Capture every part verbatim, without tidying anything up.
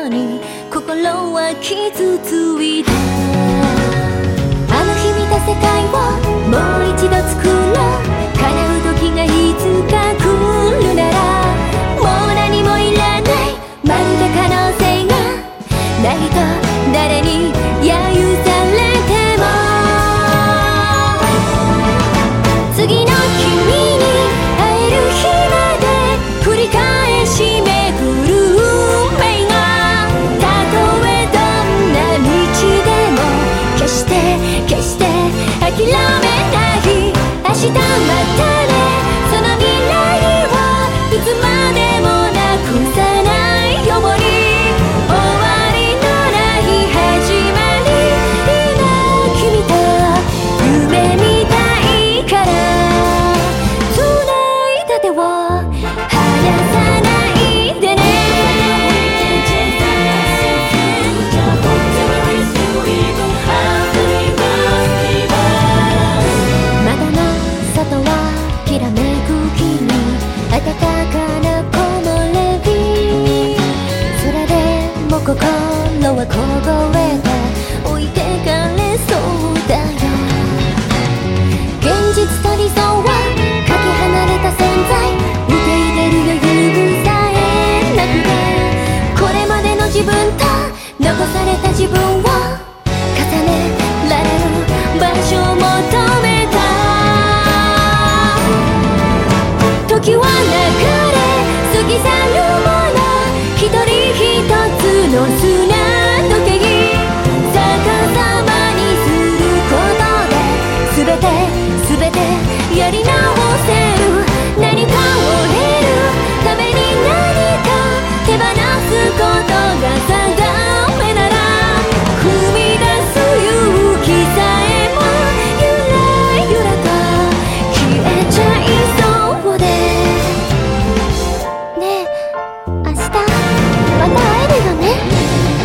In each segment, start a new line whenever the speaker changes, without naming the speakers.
のに心は傷ついた。あの日見た世界をもう一度作ろう。叶う時がいつか来るならもう何もいらない。まるで可能性がないと誰に揶揄されても次の君に会える日まで繰り返し巡る運命がたとえどんな道でも決して決して諦めない。明日またねその未来をいつまでもなくさないように終わりのない始まり今君と夢見たいから繋いだ手を離さないでね。窓の外はきらめく君暖かな木漏れ日空でも心は凍えて置いてかれそうだよ。現実と理想はかけ離れた存在受け入れる余裕さえなくてこれまでの自分と残された自分を重ねられる場所を求めた。時は流れ過ぎ去るもの一人一つの砂時計逆さまにすることで全て全てやり直せる。何かを得るために何か手放すことが定めなら踏み出す勇気さえもゆらゆらと消えちゃいそうでねえ明日また会えるよね。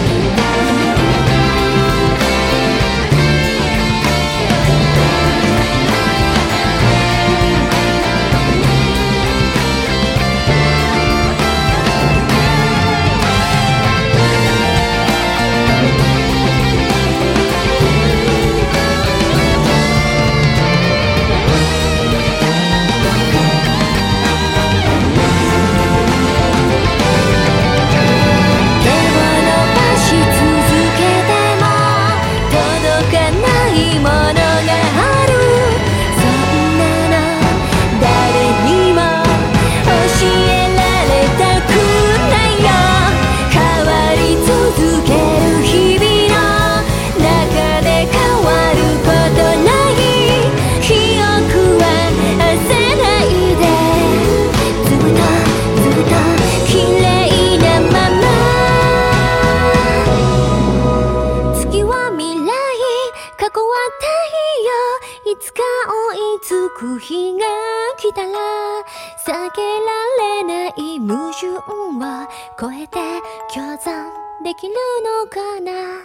いつか追いつく日が来たら避けられない矛盾を超えて共存できるのかな。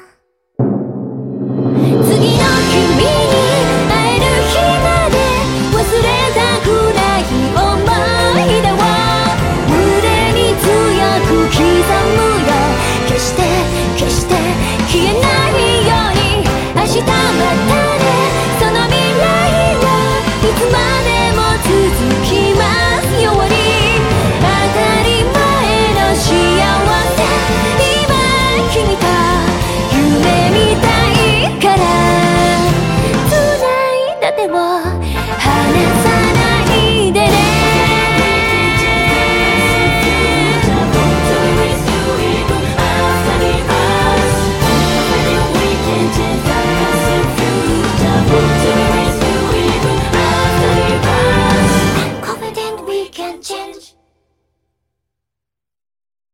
次の君に会える日まで忘れたくない思い出を胸に強く刻むよ。決して決して消えないように明日まで